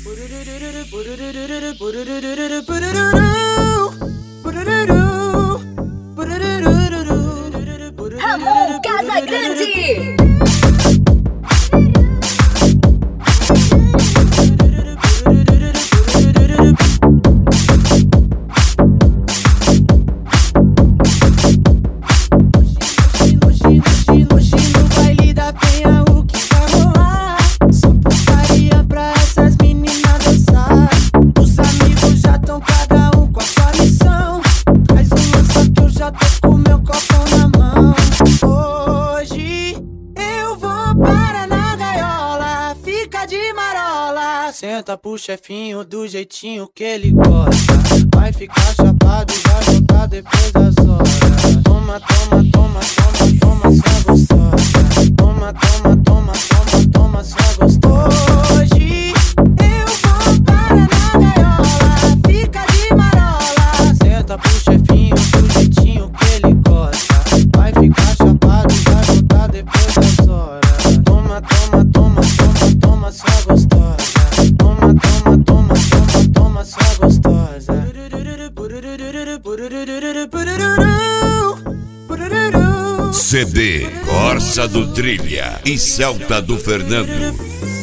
Ramon Casagrande. Senta pro chefinho do jeitinho que ele gosta. Vai ficar chapado e vai voltar depois das horas. Toma, toma, toma, toma, toma, só gostosa. Toma, toma, toma, toma, toma, só gostosa. Hoje eu vou para na gaiola, fica de marola. Senta pro chefinho do jeitinho que ele gosta. Vai ficar chapado e vai voltar depois das horas. Toma, toma, toma, toma, toma, só gostosa. Toma, toma, toma, toma, toma, só gostosa. CD Corsa do Trilha e Celta do Fernando.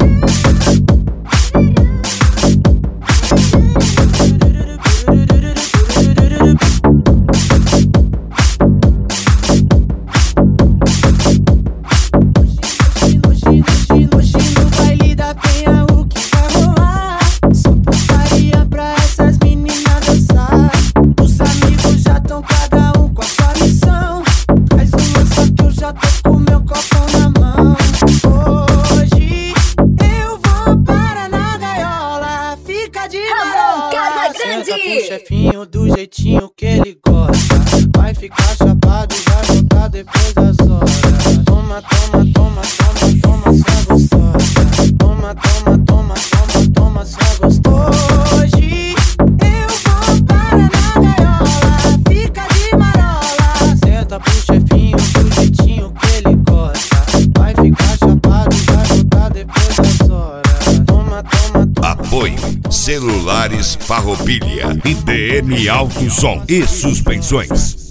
Senta pro chefinho do jeitinho que ele gosta. Vai ficar chapado e vai voltar depois das horas. Toma, toma, toma, toma, toma, só gostosa. Toma, toma, toma, toma, toma, só gostosa. Hoje eu vou para na gaiola, fica de marola. Senta pro chefinho do jeitinho que ele gosta. Vai ficar chapado e vai voltar depois das horas. Toma, toma, toma. Apoio Celulares Farroupilha e DM Alto Som e Suspensões.